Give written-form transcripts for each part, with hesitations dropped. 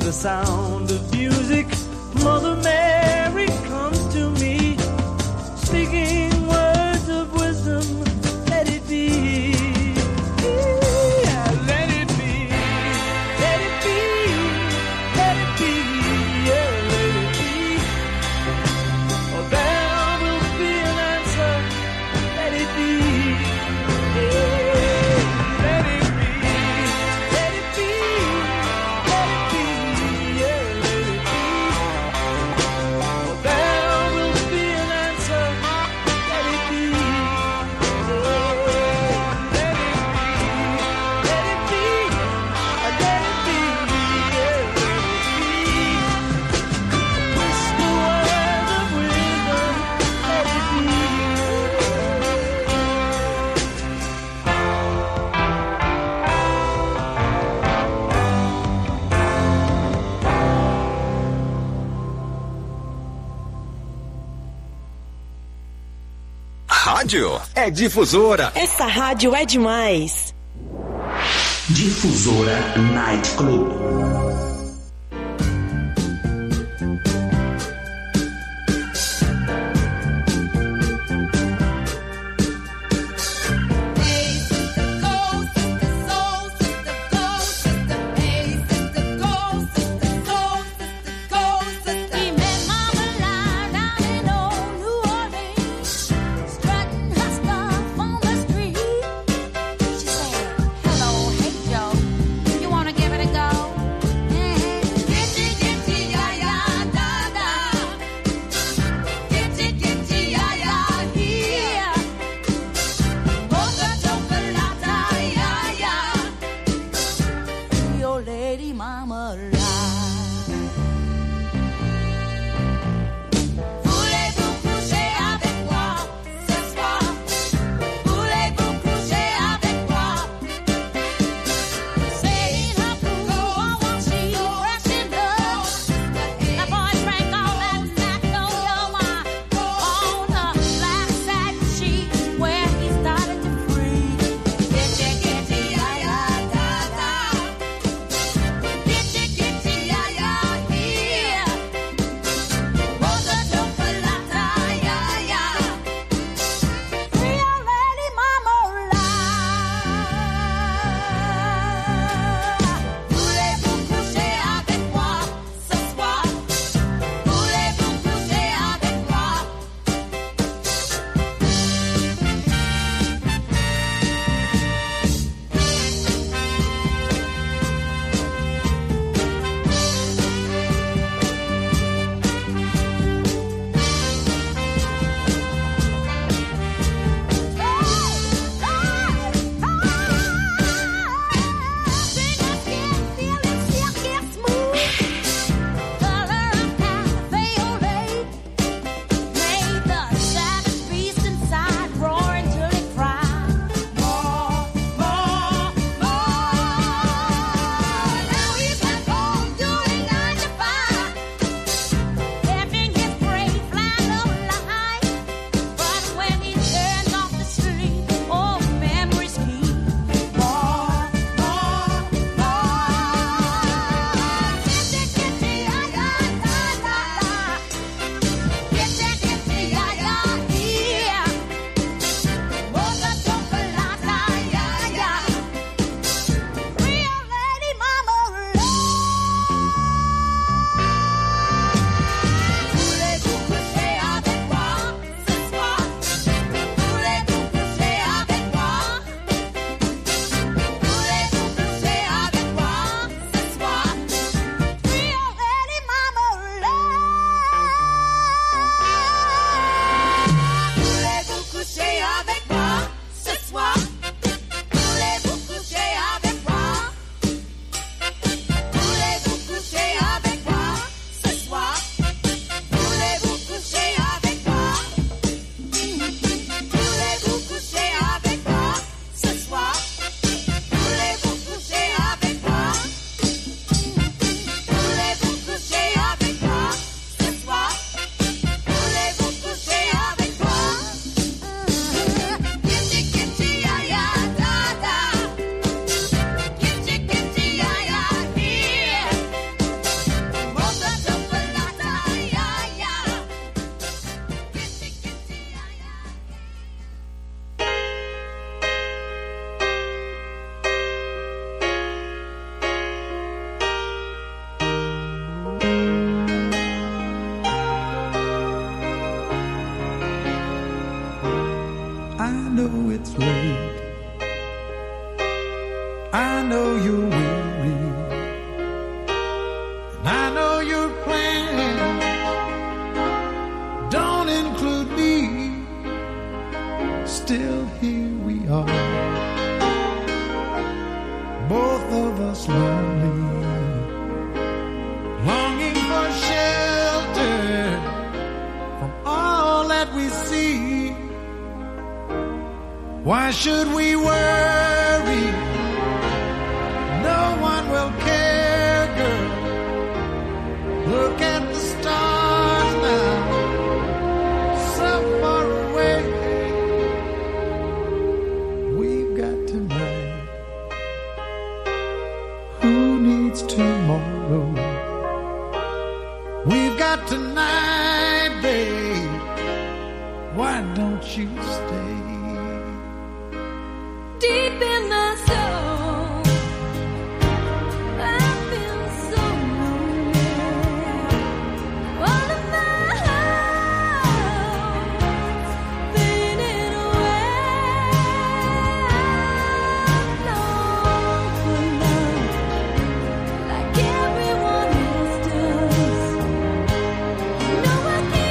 the sound of music, Mother Mary comes to me, speaking words of wisdom, let it be. Yeah, let it be. Let it be. Let it be. Yeah, let it be. Oh, there will be an answer. Let it be. Yeah, let it be. Let it be. Let it be. Yeah, let it be. Oh, there will be an answer. Let it be. Yeah, let it be. Let it be. Let it be. Yeah, let it be. Whisper words of wisdom. Let it be. Rádio é Difusora. Essa rádio é demais. Difusora Night Club. Yeah. Why should we worry? No one will care, girl. Look at the stars now, so far away. We've got tonight. Who needs tomorrow? We've got tonight, babe. Why don't you stay? Deep in my soul, I feel so lonely. All of my heart's fading away. I long for love like everyone else does. No, I keep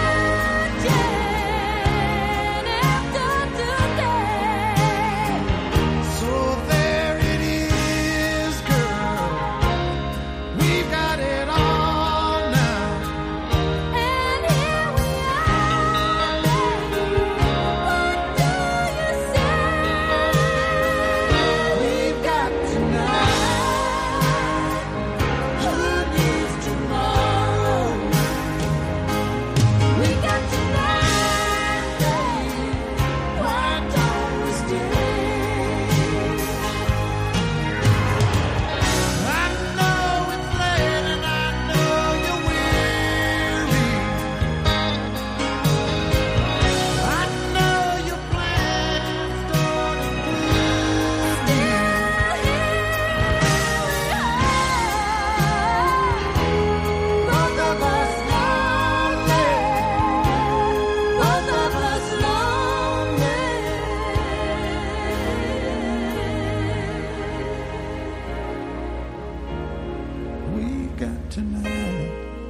searching after today. So there it is, girl. We've got it all now. And here we are, baby. What do you say? We've got tonight. Who needs tomorrow? We got tonight, baby. Why don't we stay? I know it's late and I know you're weary. I know your plans don't include me. Both of us lonely. Both of us lonely. We've got tonight.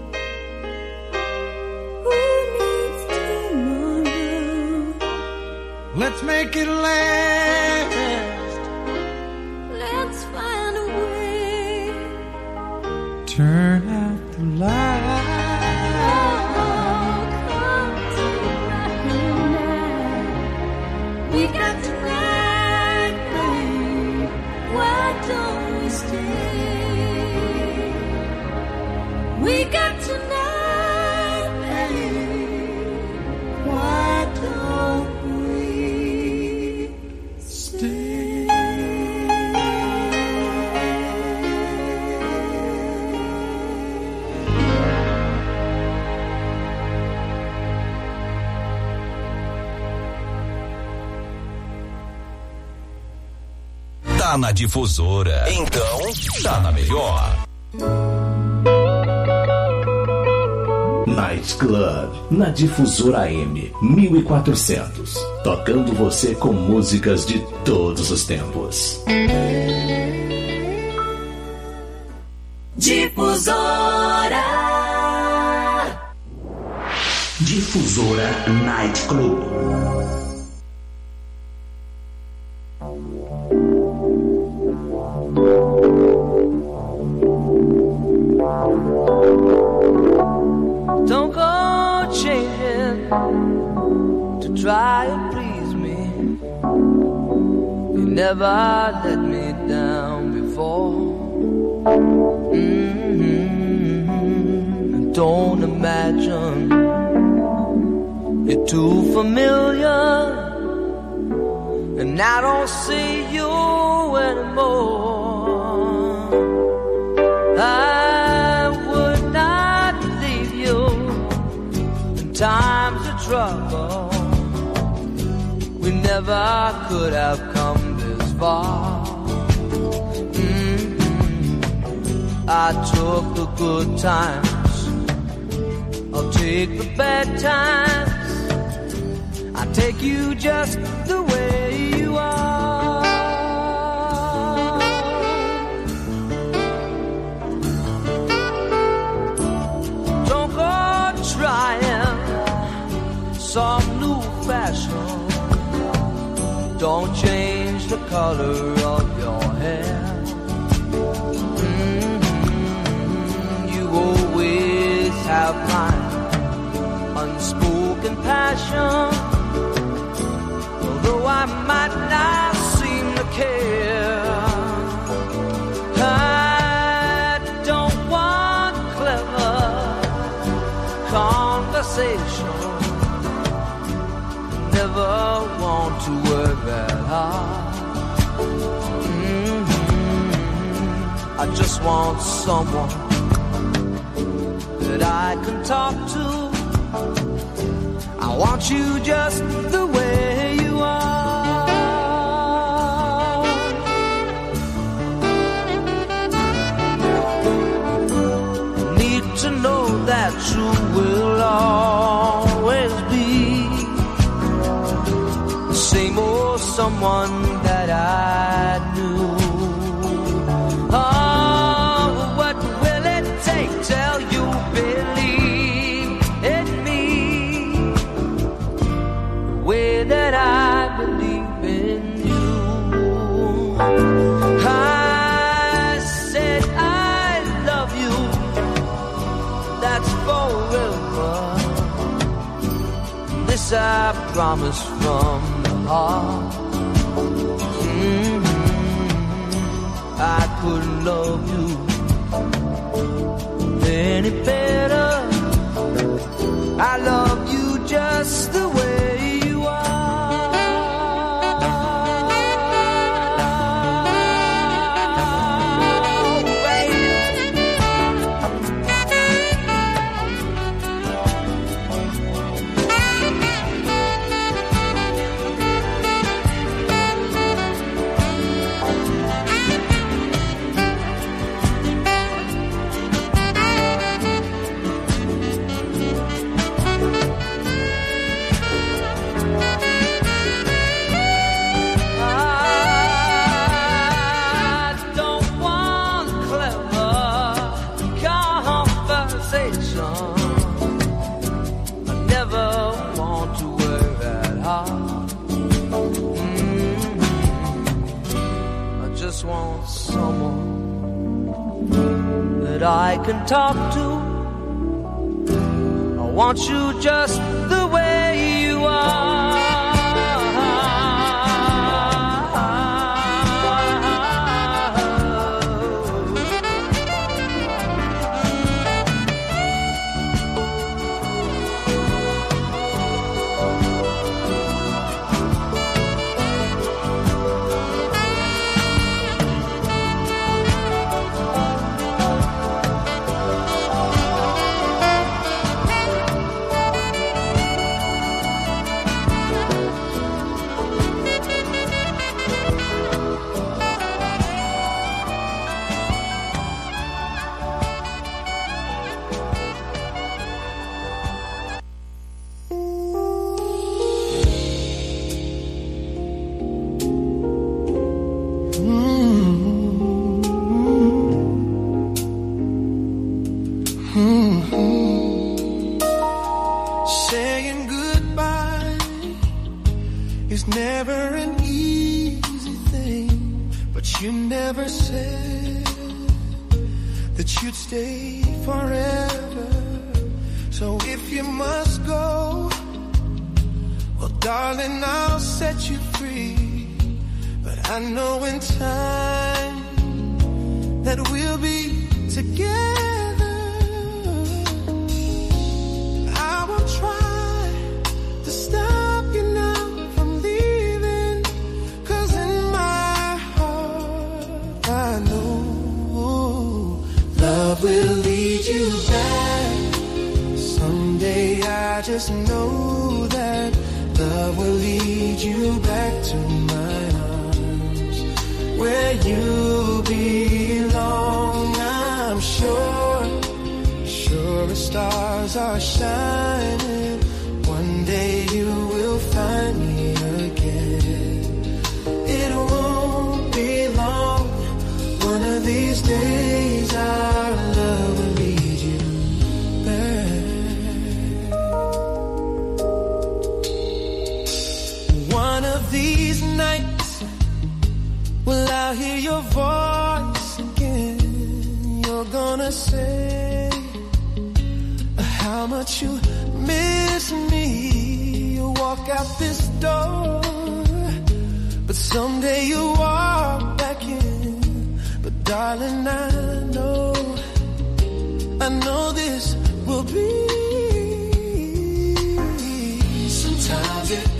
Who needs tomorrow? Let's make it last. Let's find a way. Turn out the light. Come tonight. We got tonight, babe. Why don't we stay? We got tonight, babe. Why don't we stay? Tá na Difusora. Então, tá na melhor. Night Club, na Difusora AM 1400. Tocando você com músicas de todos os tempos. Difusora. Difusora Night Club. Don't go changing to try and please me. You never let me down before. Don't imagine you're too familiar, and I don't see you anymore. I would not leave you in times of trouble. We never could have come this far. I took the good times, I'll take the bad times. I take you just the way you are. Don't go trying some new fashion. Don't change the color of your hair. You always have my unspoken passion. Although I might conversation. Never want to work that hard. I just want someone that I can talk to. I want you just the way you are. Need to know that you will always be the same old someone that I knew. Oh, what will it take till you believe in me the way that I believe in you? I said I love you, that's forever. This I promise from the heart. I couldn't love you any better. I love you just the way you are. Baby. Want someone that I can talk to. I want you just the way you are. Saying goodbye is never an easy thing, but you never said that you'd stay forever. So if you must go, well, darling, I'll set you free. But I know in time that we'll be together. Will lead you back. Someday I just know that love will lead you back to my arms, where you belong. I'm sure as stars are shining, one day you will find me again. It won't be long, one of these days our love will lead you back. One of these nights, will I hear your voice again? You're gonna say how much you miss me. You walk out this door, but someday you'll walk back in. But darling, I know this will be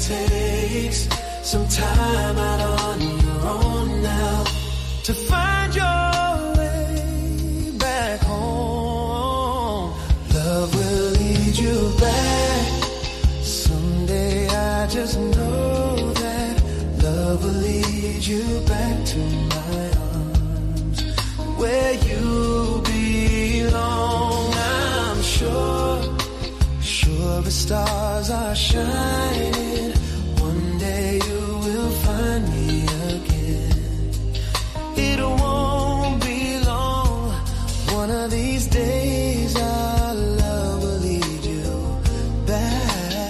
takes some time out on your own now to find your way back home. Love will lead you back. Someday I just know that love will lead you back to my arms where you belong. I'm sure the stars are shining. One day you will find me again. It won't be long. One of these days our love will lead you back.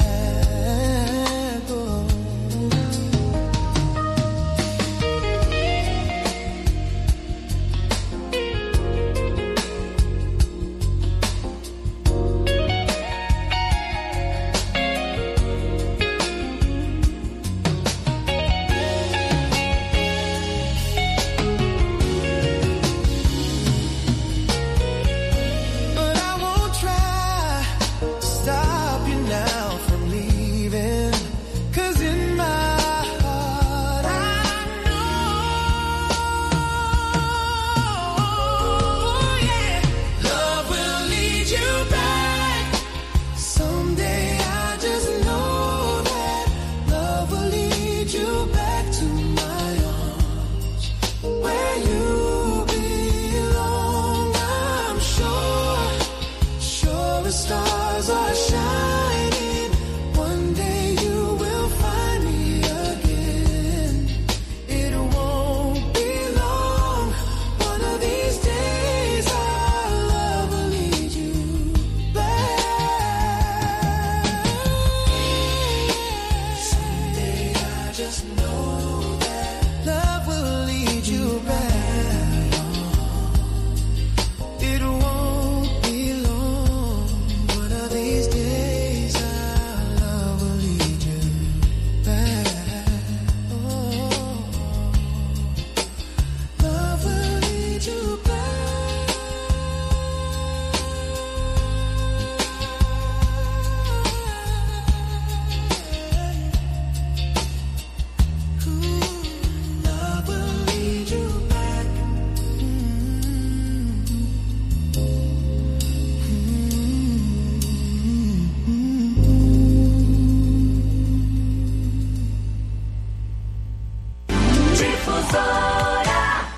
Difusora.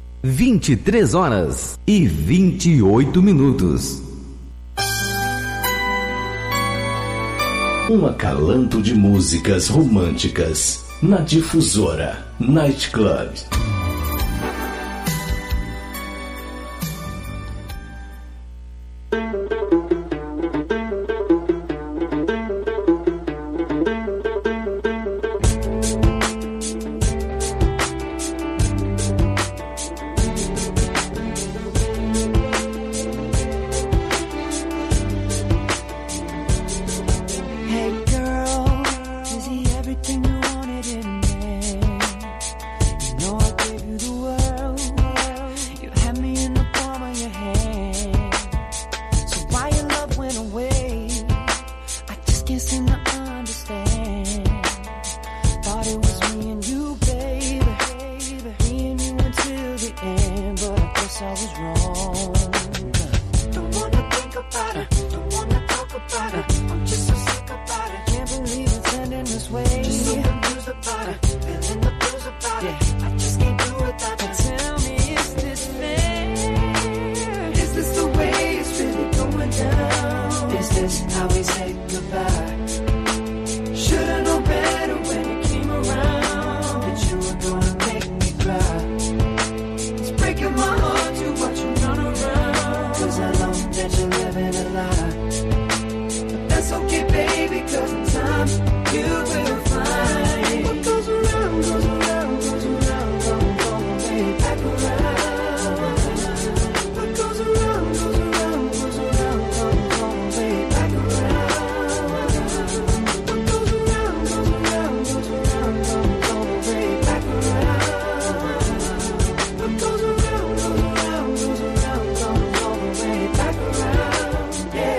23h28. Um acalanto de músicas românticas na Difusora Night Club. Yeah.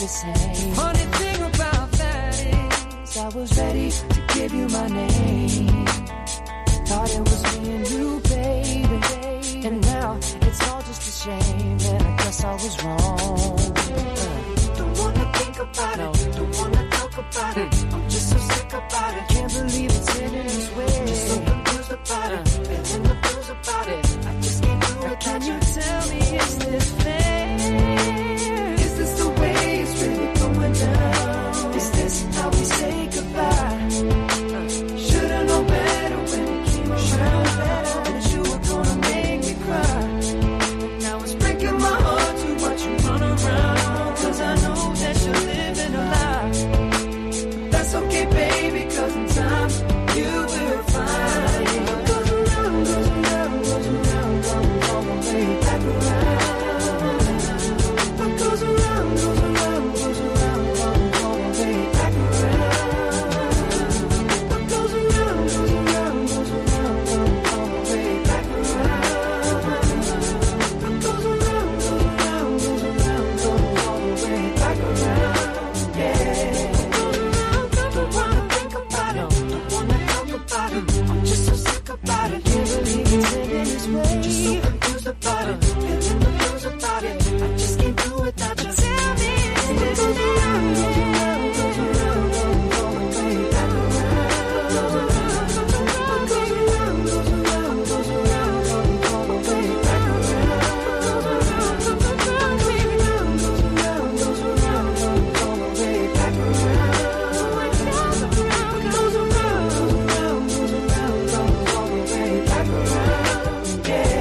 the same. Funny thing about that is I was ready to give you my name. Thought it was me and you, baby. And now it's all just a shame. And I guess I was wrong. Don't wanna think about it. Don't wanna talk about it. I'm just so sick about it. Can't believe it's ending this way. Just so confused about it. Feeling the blues about it. I just can't do it. Can you tell me, is this fair? Is this the way it's really going down? Is this how we say goodbye? Should've known better when it came around. That you were gonna make me cry. Now it's breaking my heart to watch you run around. Cause I know that you're living a lie. But that's okay, baby, cause in time you will find. What goes around, goes around, goes around, comes all the way back around. What goes around, goes around, goes around, comes all the way back around. What goes around, goes around, goes around, comes all the way back around. What goes around, goes around, goes around, comes all the way back around. Yeah. Don't wanna think about it. Don't wanna talk about it. I'm just so sick about it. Can't believe it's ending this way. Just so confused about it. Feeling the blues about it. I just can't do without you. Tell me, is this goes around, goes around, goes around, comes all the way back around. What goes around, goes around, goes around, comes all the way back around. Goes around, goes around, goes around, goes around, comes all the way back around. What goes around, goes around, goes around, goes around, comes all the way back around. Yeah.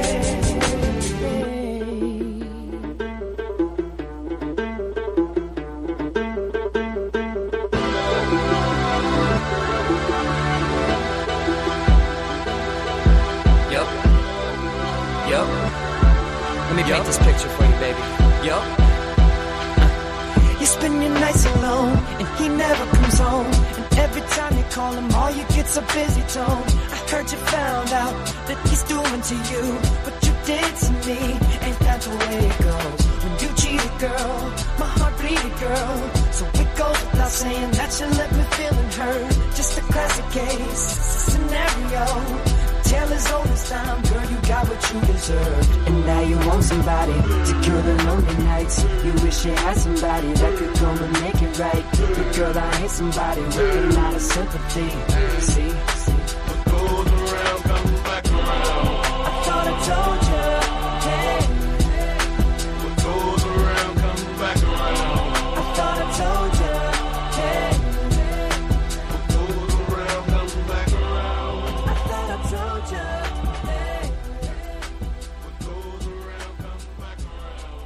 Yup. Yup. Let me paint this picture for you, baby. Yup. You spend your nights alone, and he never comes home. And every time you call him, all you get's a busy tone. I heard you found out that he's doing to you what you did to me. Ain't that the way it goes? When you cheat a girl, my heart bleeded, girl. So it goes without saying that you let me feel and hurt. Just a classic case, scenario. Tale as old as time, girl, you got what you deserved. And now you want somebody to cure the lonely nights. You wish you had somebody that could come and make it right. But girl, I ain't somebody with a lot of sympathy. See? What goes around comes back around. I thought I told you, hey. What goes around comes back around. I thought I told you, hey. What goes around comes back around. I thought I told you, hey. What goes around comes back around.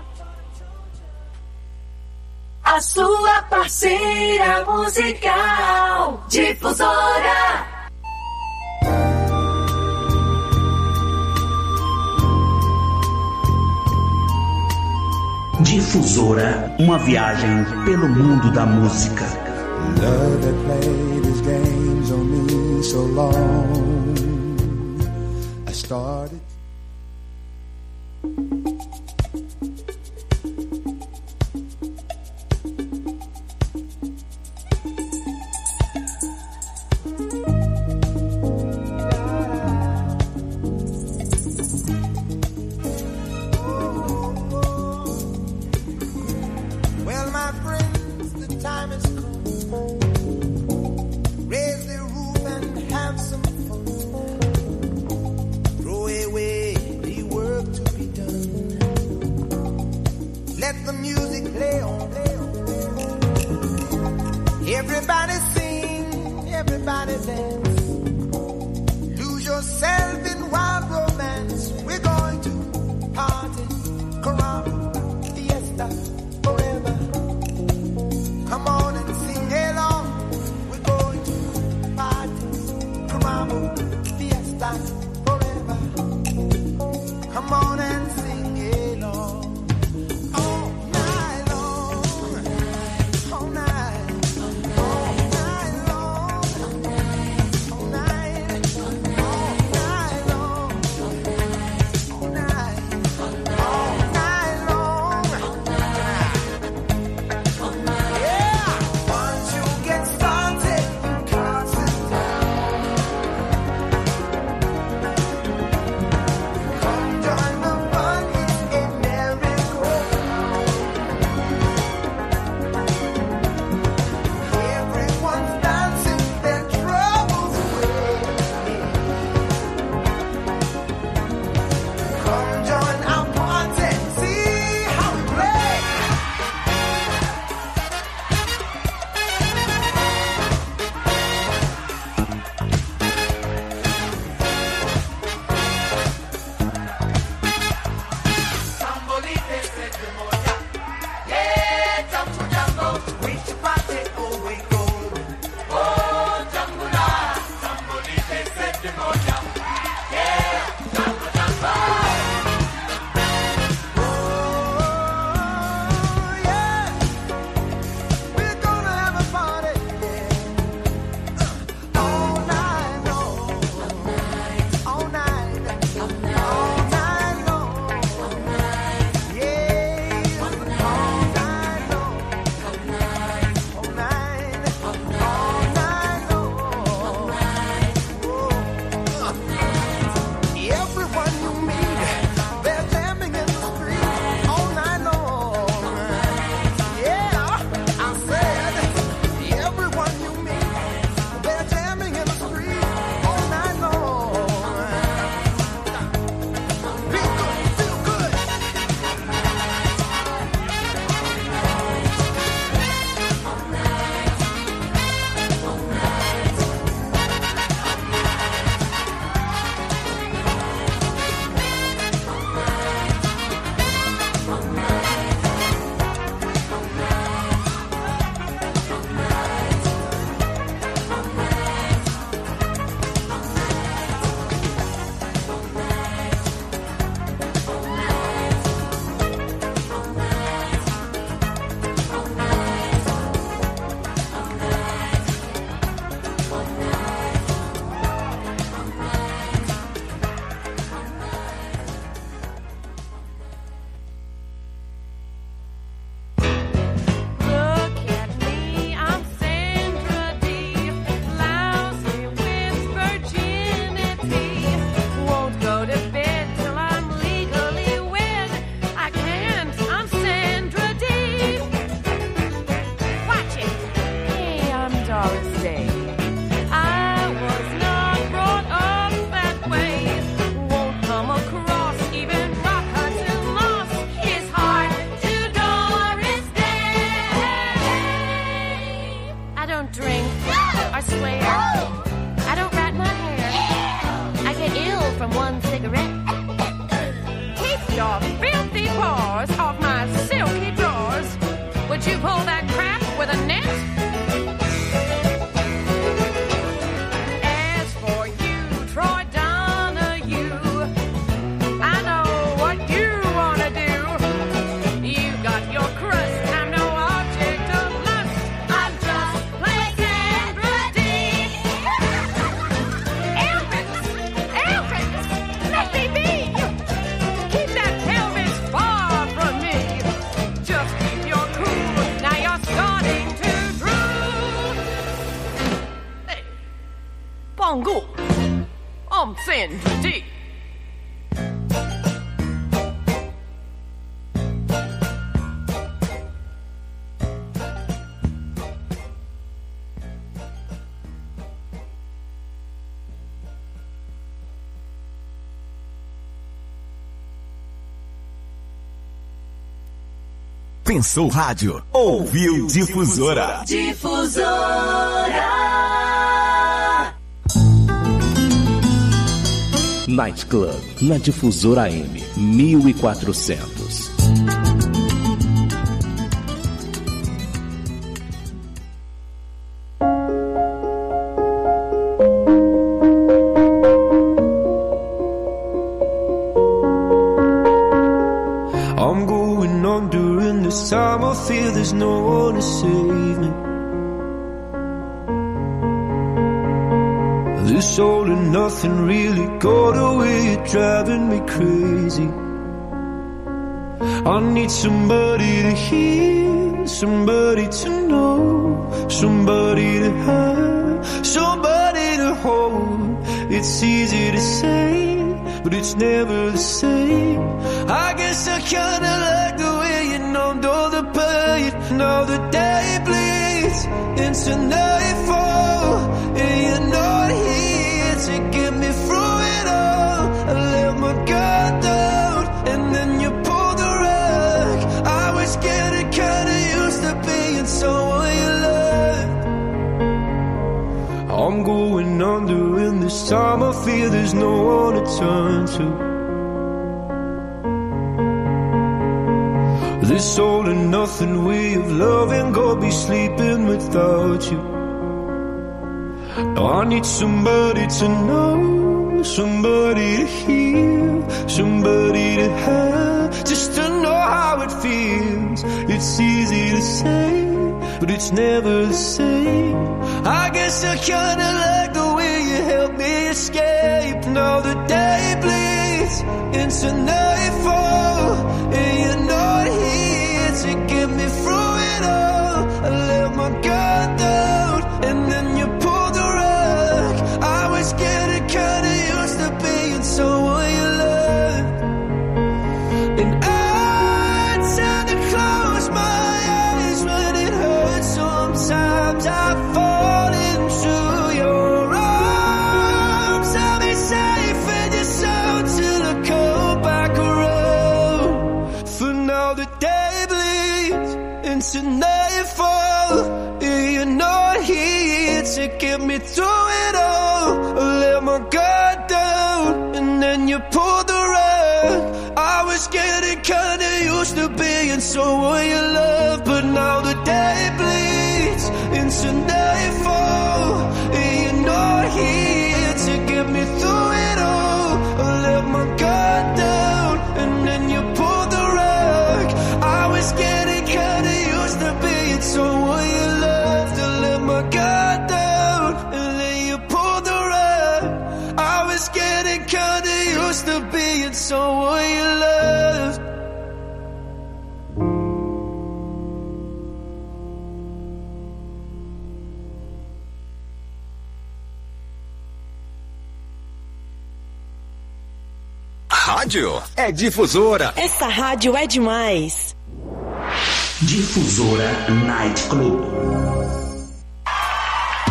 A sua parceira musical, Difusora. Difusora, uma viagem pelo mundo da música. Love that played his games on me so long. I started. Well, my friends, the time has come. Raise the roof and have some fun. Throw away the work to be done. Let the music play on. Everybody sing, everybody dance. Lose yourself in wild romance. We're going to party, caramba, fiesta, forever. Come on and sing along. We're going to party, caramba, fiesta, forever. Come on and sing along. All night long, all night, all night long, all night, all night long. Doris Day. I was not brought up that way. Won't come across, even rock Hudson Moss. His heart to Doris Day. I don't drink or swear. I don't rat my hair. I get ill from one cigarette. Keep your filthy paws off my silky drawers. Would you pull that crap with a net? As for you, Troy Donahue, I know what you want to do. You got your crust, I'm no object of lust. I'm just plain Sandra Dee. Elvis, let me be. Keep that pelvis far from me. Just keep your cool, now you're starting to drool. Hey, Bongo, I'm Sandra Dee. Pensou rádio, ouviu Difusora. Night Club, na Difusora AM 1400. I'm going on during this time. I feel there's no one to save me. This all and nothing really got away, you're driving me crazy. I need somebody to hear, somebody to know, somebody to have, somebody to hold. It's easy to say, but it's never the same. I guess I kinda like the way you numbed all the pain. Now the day bleeds into nightfall, and you're not here to get me through it all. I let my guard down, and then you pulled the rug. I was getting kinda used to being someone you loved. I'm going under, and this time I feel there's no one to turn to. This all and nothing way of loving, go be sleeping without you. Now I need somebody to know, somebody to hear, somebody to have, just to know how it feels. It's easy to say, but it's never the same. I guess I kinda like the way you help me escape. Now the day bleeds into nightfall, and you're not here to get me through it all. I let my guard down, and then you pulled the rug. I was getting kinda used to being someone you loved, and I tend to close my eyes when it hurts. Sometimes I fall into your arms. I'll be safe in your soul till I come back around. For now the day bleeds into nightfall, and you're not here to get me through it all. I let my guard down, and then you pulled the rug. I was getting kinda used to being someone you love, but now the day bleeds into nightfall, and you're not here to get me through it all. I let my guard down, and then you pulled the rug. I was getting kinda used to being someone you loved. I let my guard down, and then you pulled the rug. I was getting kinda used to being someone you loved. Rádio é Difusora. Essa rádio é demais. Difusora Night Club.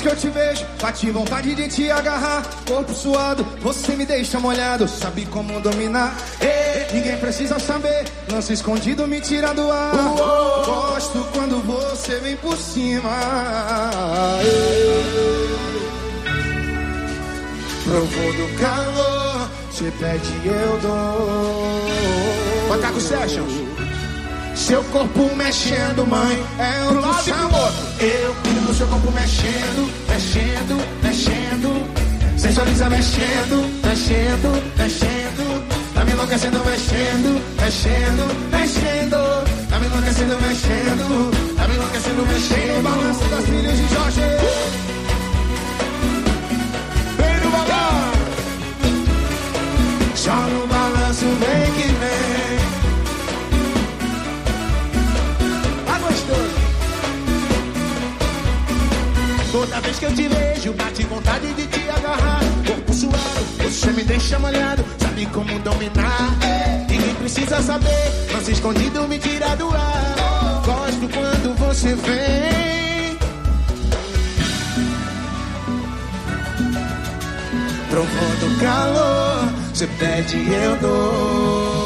que eu te vejo, bate vontade de te agarrar. Corpo suado, você me deixa molhado. Sabe como dominar? Ninguém precisa saber. Lance escondido, me tira do ar. Gosto quando você vem por cima. Profundo calor, você pede eu dou. Macaco Sessions. Seu corpo mexendo, mãe, é um lado sabor. Eu piro no seu corpo mexendo, mexendo, mexendo. Sensualiza mexendo, mexendo, mexendo. Tá me enlouquecendo, mexendo, mexendo, mexendo. Tá me enlouquecendo, mexendo. Tá me enlouquecendo, mexendo. O balanço das filhas de Jorge. Vem no balanço. Só no balanço vem que vem. Toda vez que eu te vejo, bate vontade de te agarrar. Corpo suado, você me deixa molhado. Sabe como dominar? Ninguém precisa saber, mas escondido me tira do ar. Gosto quando você vem. Profundo calor, você pede e eu dou.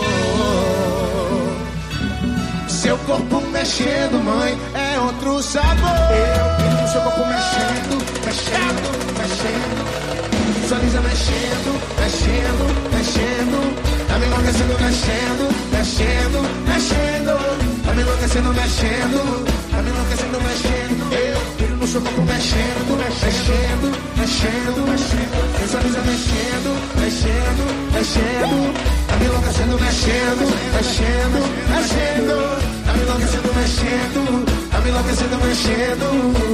Seu corpo mexendo, mãe, é outro sabor. Eu piro no seu corpo mexendo, mexendo, mexendo. Visualiza mexendo, mexendo, mexendo. Tá me enlouquecendo, mexendo, mexendo, mexendo. Tá me enlouquecendo, mexendo, tá me enlouquecendo, mexendo. Eu piro no seu corpo mexendo, mexendo, mexendo, mexendo. Visualiza mexendo, mexendo, mexendo. Tá me enlouquecendo, mexendo, mexendo, mexendo. Tá me enlouquecendo, mexendo. Tá me enlouquecendo, mexendo.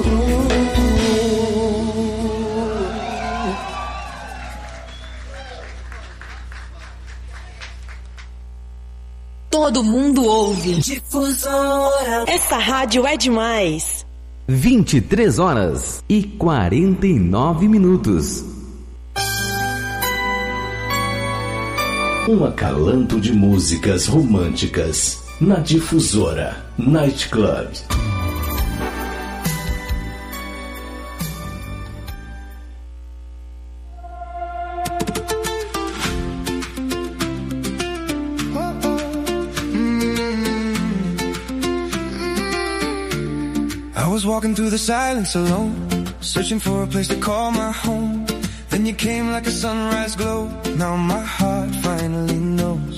Todo mundo ouve. Difusora. Essa rádio é demais. 23h49. Um acalanto de músicas românticas na Difusora Night Club. I was walking through the silence alone, searching for a place to call my home. Then you came like a sunrise glow. Now my heart finally knows.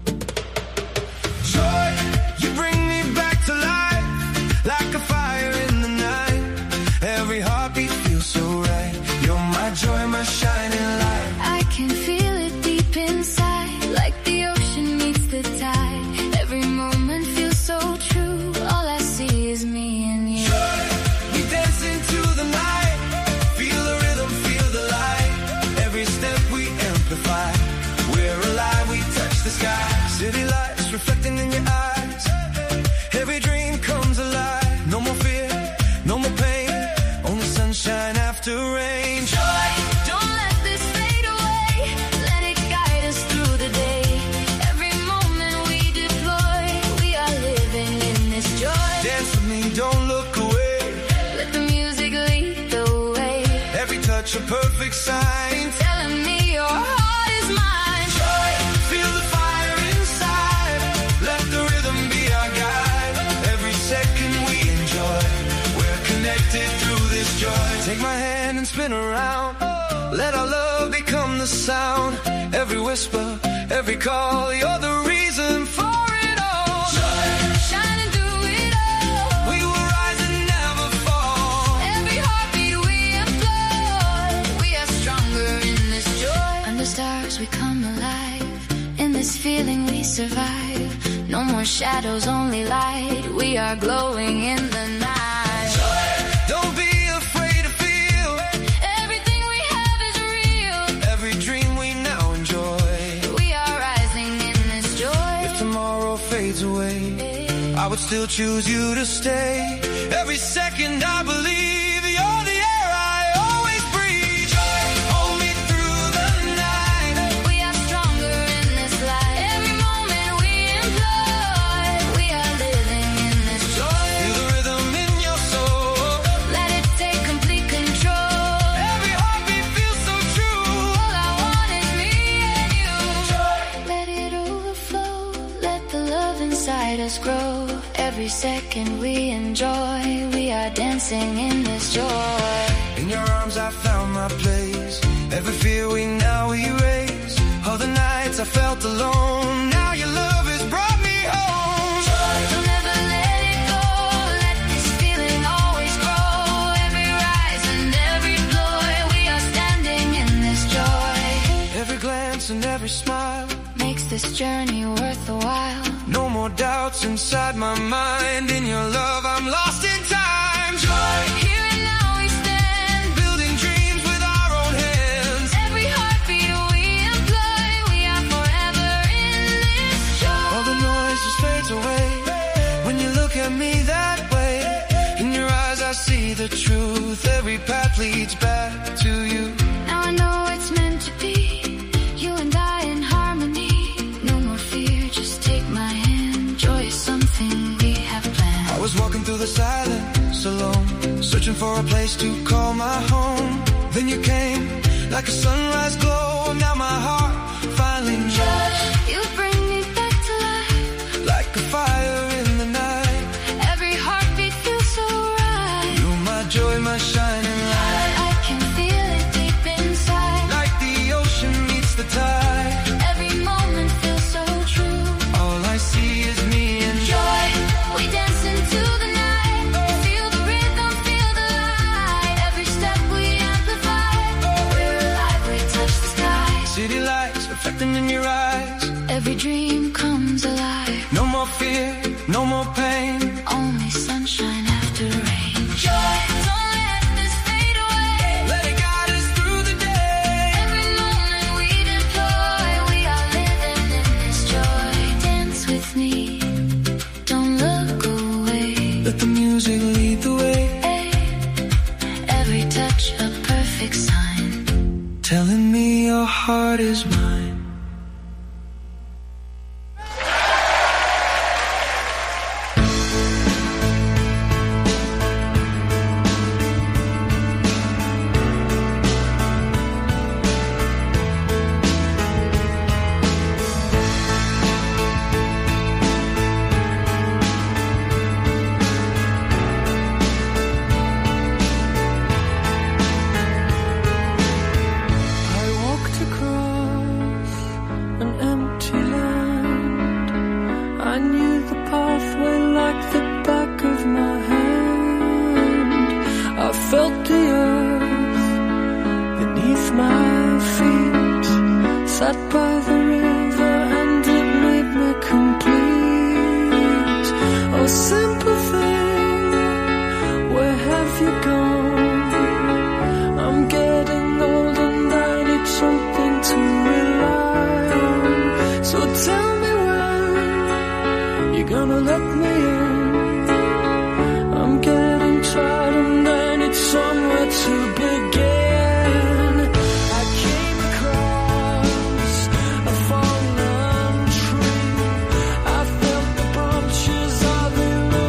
Joy, you bring me back to life, like a fire in the night. Every heartbeat feels so right. You're my joy, my shining light. I can feel it deep inside, like the ocean meets the tide. Every moment feels so true. All I see is me and you. Joy, we dance into the night. Feel the rhythm, feel the light. Every step we amplify. We're alive, we touch the sky. City lights reflecting in your eyes. Every dream comes alive. No more fear, no more pain. Only sunshine after rain. Joy, don't let this fade away. Let it guide us through the day. Every moment we deploy, we are living in this joy. Dance with me, don't look away. Let the music lead the way. Every touch a perfect sign. Telling me your heart is mine. Joy, feel the fire inside. Let the rhythm be our guide. Every second we enjoy. We're connected through this joy. Take my hand and spin around. Let our love become the sound. Every whisper, every call. You're the reason for it all. Joy, shining through it all. We will rise and never fall. Every heartbeat we employ. We are stronger in this joy. Under stars we come alive. In this feeling we survive. No more shadows, only light. We are glowing in the night. Joy, don't be afraid to feel. Everything we have is real. Every dream we now enjoy. We are rising in this joy. If tomorrow fades away, I would still choose you to stay. Every second I believe you're the air I always breathe. Joy, hold me through the night. We are stronger in this light. Every moment we employ. We are living in this joy. Feel the rhythm in your soul. Let it take complete control. us grow. Every second we enjoy, we are dancing in this joy. In your arms I found my place. Every fear we now erase. All the nights I felt alone, now your love has brought me home. Don't ever let it go, let this feeling always grow. Every rise and every blow, we are standing in this joy. Every glance and every smile makes this journey worth the while. No more doubts inside my mind. In your love I'm lost in time. Joy. Here and now we stand, building dreams with our own hands. Every heartbeat we employ, we are forever in this joy. All the noise just fades away when you look at me that way. In your eyes I see the truth. Every path leads back to you. Now I know it's meant to be. You and I in harmony. No more fear, just take my hand. Joy is something we have planned. I was walking through the silence alone, searching for a place to call my home. Then you came like a sunrise glow. Now my heart finally knows. You bring me back to life, like a fire in the night. Every heartbeat feels so right. You're my joy, my shining light. I can feel it deep inside, like the ocean meets the tide. Every moment feels so true. All I see is me and joy. We dance into the night. Feel the rhythm, feel the light. Every step we amplify. We're alive, we touch the sky. City lights reflecting in your eyes. Every dream comes alive. No more fear, no more pain. Only sunshine after rain. Joy, don't let this fade away. Let it guide us through the day. Every moment we deploy, we are living in this joy. Dance with me, don't look away. Let the music lead the way. Every touch a perfect sign, telling me your heart is mine. Of the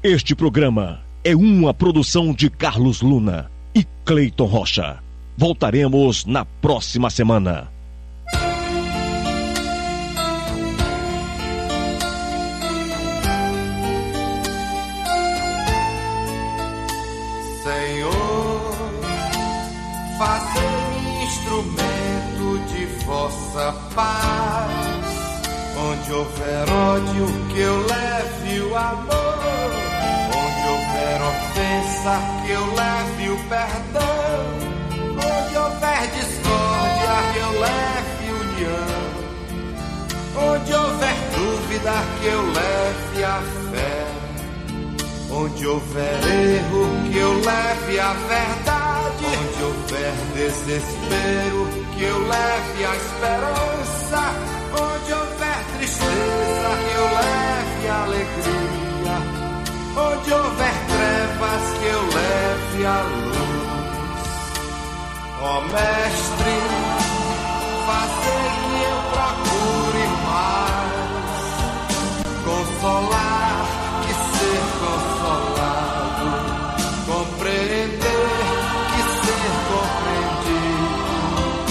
Este programa é uma produção de Carlos Luna e Cleiton Rocha. Voltaremos na próxima semana. Senhor, faze-me instrumento de vossa paz. Onde houver ódio, que eu leve o amor. Onde houver ofensa, que eu leve o perdão. Onde houver discórdia, que eu leve união. Onde houver dúvida, que eu leve a fé. Onde houver erro, que eu leve a verdade. Onde houver desespero, que eu leve a esperança. Onde houver tristeza, que eu leve a alegria. Onde houver trevas, que eu leve a luz. Ó Mestre, fazer que eu procure mais consolar que ser consolado, compreender que ser compreendido,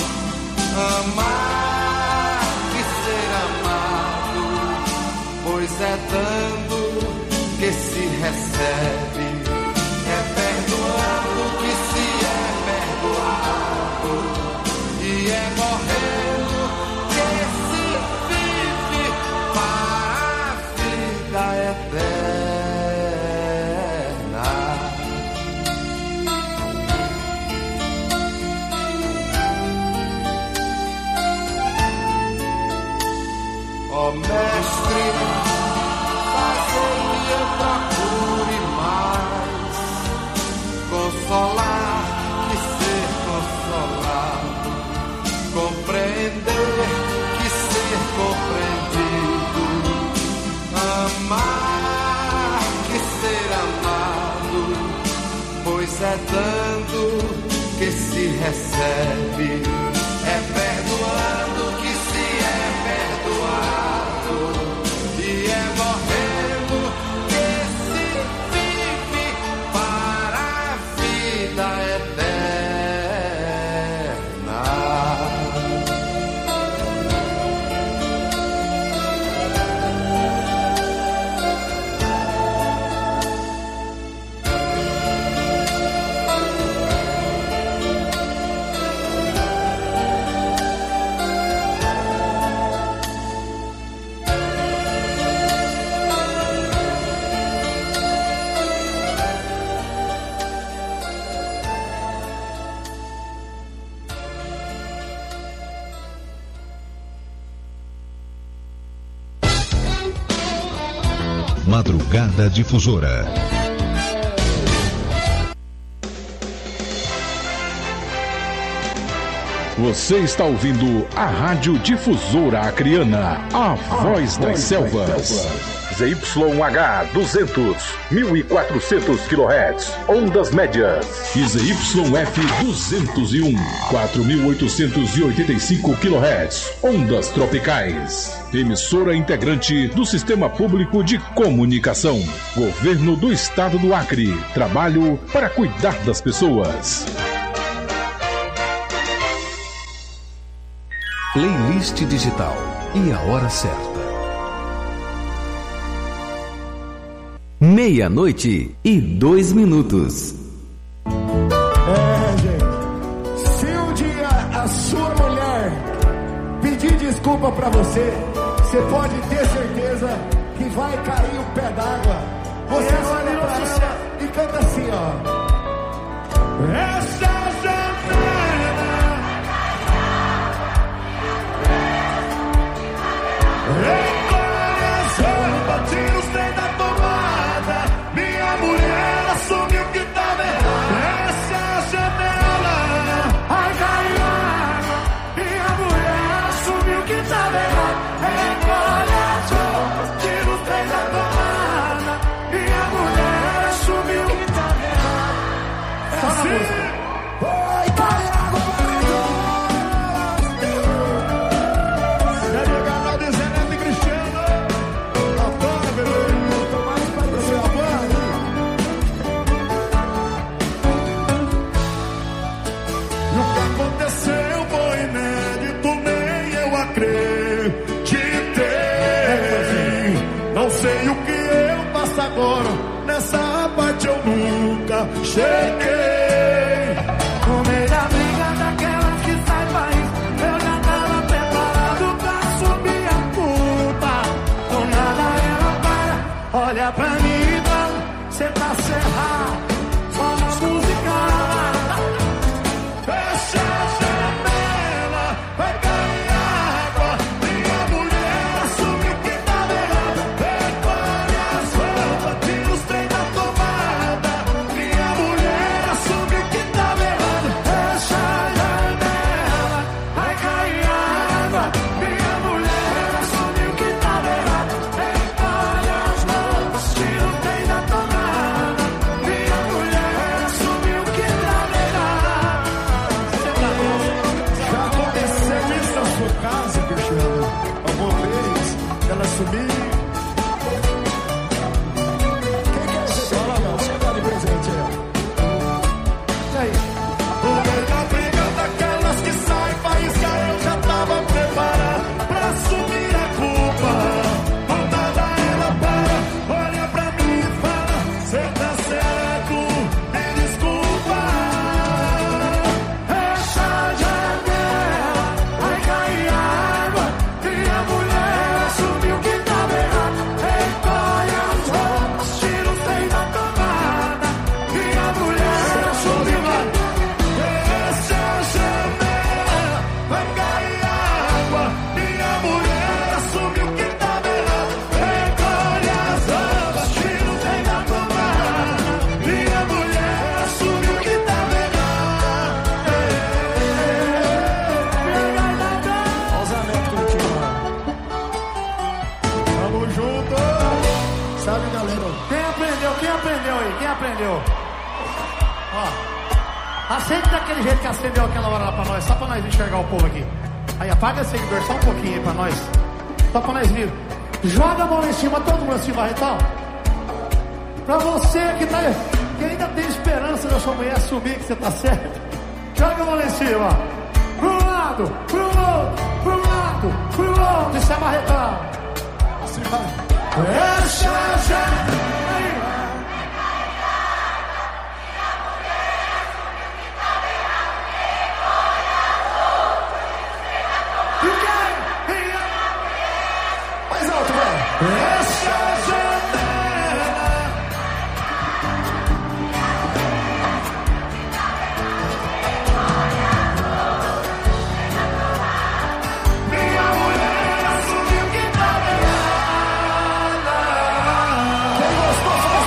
amar que ser amado, pois é dando que se recebe, é perdoando que se é perdoado, e é morrendo que se vive para a vida eterna. Ó Mestre, fazer que eu procure mais consolar que ser consolado, compreender que ser compreendido, amar que ser amado, pois é dando que se recebe, é perdoando que se é perdoado, e é morrendo que se vive para a vida eterna. Madrugada Difusora. Você está ouvindo a Rádio Difusora Acreana, a voz das selvas. ZYH 200, 1400 kHz, ondas médias. E ZYF 201, 4885 kHz, ondas tropicais. Emissora integrante do Sistema Público de Comunicação. Governo do Estado do Acre. Trabalho para cuidar das pessoas. Playlist digital e a hora certa. 00:02. Gente, se um dia a sua mulher pedir desculpa pra você, você pode ter certeza que vai cair um pé d'água. Você olha pra ela e canta assim, ó. Essa coração batindo os trem da tomada. Minha mulher assumiu que tava errado. Essa janela, ai caiu água. Minha mulher assumiu que tava errado. Coração batindo os trem da tomada. Minha mulher agora nessa parte eu nunca cheguei. No meio da briga daquelas que sai país, eu já tava preparado pra assumir a culpa. Do nada ela para, olha pra mim e fala: cê tá cerrado, só na música. Fecha a janela, vai cair água. Minha mulher assumiu que tava errado. Recolhe as roupas, tira os trem da tomada. Minha mulher assumiu que tava errado. Fecha a janela, vai cair água. Minha mulher assumiu que tava errado. Recolhe as roupas, tira os trem da tomada. Minha mulher assumiu que tava errado. Já aconteceu isso na sua casa, Cristiano? Alguma vez ela sumiu? Quem quer ser lá, não? Você dá de presente aí. E aí? O meio da briga daquelas que saem faísca, eu já tava preparado pra assumir a culpa. Não nada ela para, olha pra mim e fala: cê tá certo, me desculpa. Fecha a janela, vai cair água. Minha mulher assumiu que tava errado. Recolhe as roupas, tira o trem da tomada. Minha mulher assumiu que... Fecha a janela, vai cair água. Minha mulher assumiu que tava errado. Recolhe as roupas, tira o trem da tomada. Minha mulher assumiu que tava errado. Osamento Curitiba. Tamo junto. Sabe, galera? Quem aprendeu? Quem aprendeu aí? Quem aprendeu? Ó, acende daquele jeito que acendeu aquela hora lá pra nós, só pra nós enxergar o povo aqui. Aí apaga esse seguidor só um pouquinho aí pra nós, só pra nós ver. Joga a mão lá em cima, todo mundo assim, Barretão. Pra você que ainda tem esperança da sua mulher assumir que você tá certo, joga a mão lá em cima. Pro lado, pro outro, pro lado, pro outro. Isso é Barretão. Fecha a janela. Mais alto, vai. Fecha a janela. Minha mulher assumiu que tava errada. Quem gostou, faz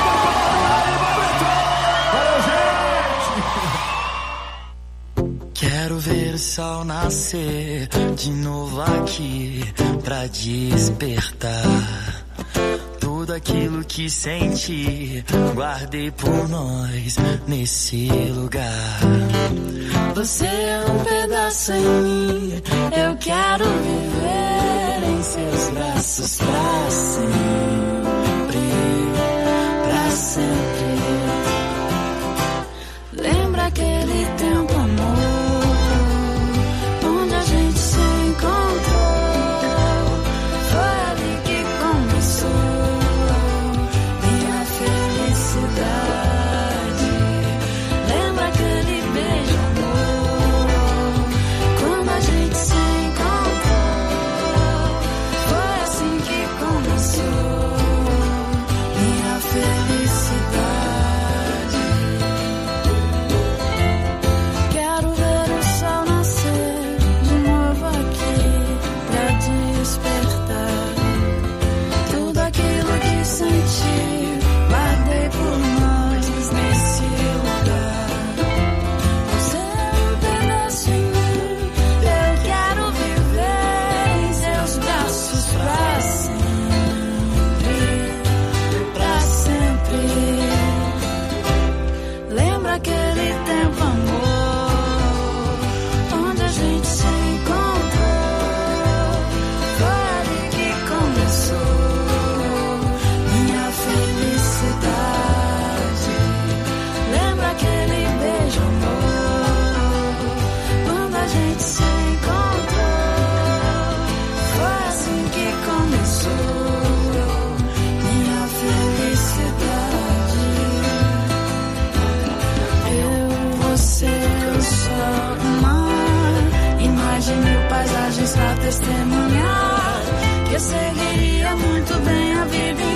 Valeu, gente. Quero ver o sol nascer de novo aqui pra despertar tudo aquilo que senti, guardei por nós nesse lugar. Você é um pedaço em mim, eu quero viver em seus braços pra sempre, pra sempre. Lembra aquele tempo, amor, onde a gente se encontrou? Foi ali que começou minha felicidade. Lembra aquele beijo, amor, quando a gente se encontrou? Foi assim que começou. muito bem a vida